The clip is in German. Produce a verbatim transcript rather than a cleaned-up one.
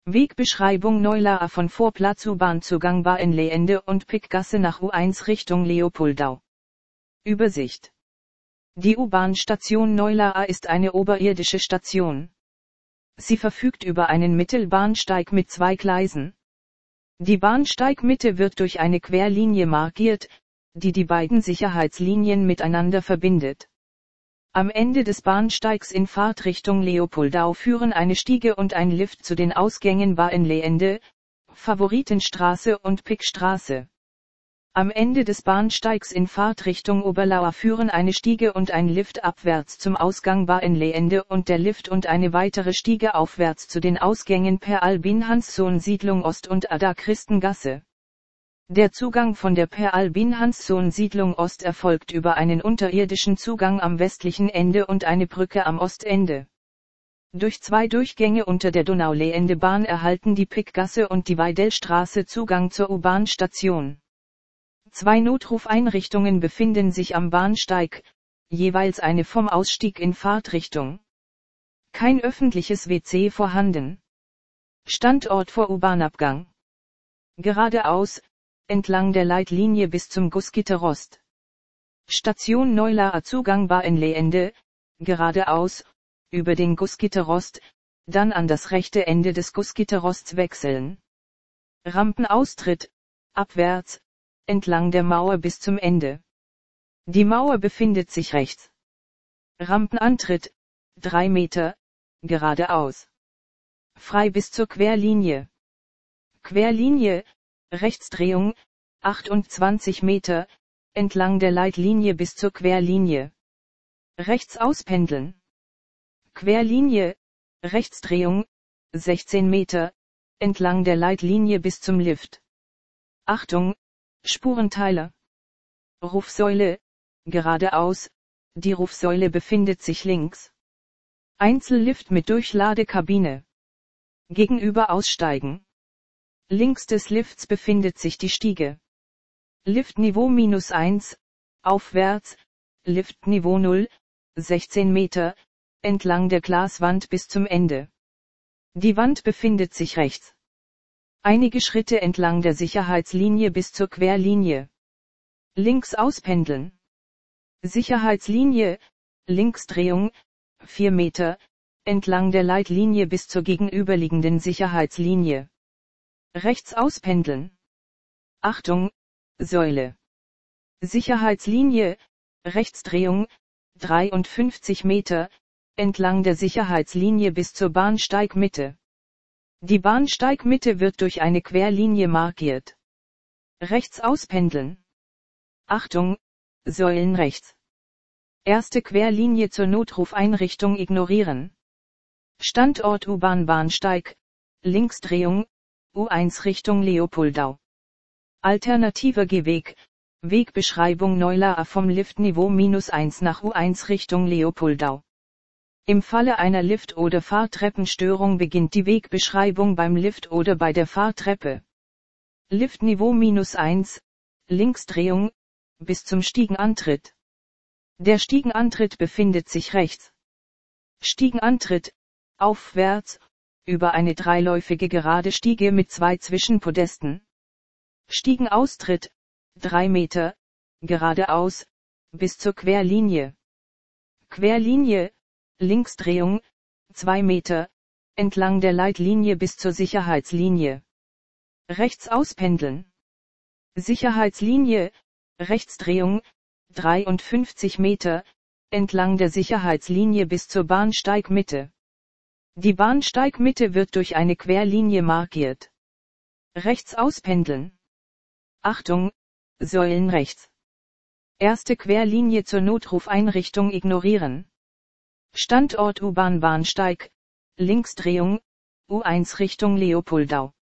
Wegbeschreibung Neulaa von Vorplatz U-Bahn-Zugang Bahnleende und Pickgasse nach U eins Richtung Leopoldau. Übersicht. Die U-Bahn-Station Neulaa ist eine oberirdische Station. Sie verfügt über einen Mittelbahnsteig mit zwei Gleisen. Die Bahnsteigmitte wird durch eine Querlinie markiert, die die beiden Sicherheitslinien miteinander verbindet. Am Ende des Bahnsteigs in Fahrtrichtung Leopoldau führen eine Stiege und ein Lift zu den Ausgängen Bahnleende, Favoritenstraße und Pickstraße. Am Ende des Bahnsteigs in Fahrtrichtung Oberlauer führen eine Stiege und ein Lift abwärts zum Ausgang Bahnleende und der Lift und eine weitere Stiege aufwärts zu den Ausgängen Per Albin Hanssohn Siedlung Ost und Ada Christengasse. Der Zugang von der Per Albin Hanssohn Siedlung Ost erfolgt über einen unterirdischen Zugang am westlichen Ende und eine Brücke am Ostende. Durch zwei Durchgänge unter der Donauleende-Bahn erhalten die Pickgasse und die Weidelstraße Zugang zur U-Bahn-Station. Zwei Notrufeinrichtungen befinden sich am Bahnsteig, jeweils eine vom Ausstieg in Fahrtrichtung. Kein öffentliches W C vorhanden. Standort vor U-Bahn-Abgang. Geradeaus, entlang der Leitlinie bis zum Gussgitterrost. Station Neulaa Zugang Bahnleende, geradeaus, über den Gussgitterrost, dann an das rechte Ende des Gussgitterrosts wechseln. Rampenaustritt, abwärts, entlang der Mauer bis zum Ende. Die Mauer befindet sich rechts. Rampenantritt, drei Meter, geradeaus. Frei bis zur Querlinie. Querlinie, Rechtsdrehung, achtundzwanzig Meter, entlang der Leitlinie bis zur Querlinie. Rechts auspendeln. Querlinie, Rechtsdrehung, sechzehn Meter, entlang der Leitlinie bis zum Lift. Achtung, Spurenteiler. Rufsäule, geradeaus, die Rufsäule befindet sich links. Einzellift mit Durchladekabine. Gegenüber aussteigen. Links des Lifts befindet sich die Stiege. Liftniveau minus eins, aufwärts, Liftniveau null, sechzehn Meter, entlang der Glaswand bis zum Ende. Die Wand befindet sich rechts. Einige Schritte entlang der Sicherheitslinie bis zur Querlinie. Links auspendeln. Sicherheitslinie, Linksdrehung, vier Meter, entlang der Leitlinie bis zur gegenüberliegenden Sicherheitslinie. Rechts auspendeln. Achtung, Säule. Sicherheitslinie, Rechtsdrehung, dreiundfünfzig Meter, entlang der Sicherheitslinie bis zur Bahnsteigmitte. Die Bahnsteigmitte wird durch eine Querlinie markiert. Rechts auspendeln. Achtung, Säulen rechts. Erste Querlinie zur Notrufeinrichtung ignorieren. Standort U-Bahn-Bahnsteig, Linksdrehung, U eins Richtung Leopoldau. Alternativer Gehweg, Wegbeschreibung Neulaa vom Liftniveau minus eins nach U eins Richtung Leopoldau. Im Falle einer Lift- oder Fahrtreppenstörung beginnt die Wegbeschreibung beim Lift oder bei der Fahrtreppe. Liftniveau minus eins, Linksdrehung, bis zum Stiegenantritt. Der Stiegenantritt befindet sich rechts. Stiegenantritt, aufwärts, über eine dreiläufige gerade Stiege mit zwei Zwischenpodesten. Stiegenaustritt, drei Meter, geradeaus, bis zur Querlinie. Querlinie, Linksdrehung, zwei Meter, entlang der Leitlinie bis zur Sicherheitslinie. Rechts auspendeln. Sicherheitslinie, Rechtsdrehung, dreiundfünfzig Meter, entlang der Sicherheitslinie bis zur Bahnsteigmitte. Die Bahnsteigmitte wird durch eine Querlinie markiert. Rechts auspendeln. Achtung, Säulen rechts. Erste Querlinie zur Notrufeinrichtung ignorieren. Standort U-Bahn-Bahnsteig, Linksdrehung, U eins Richtung Leopoldau.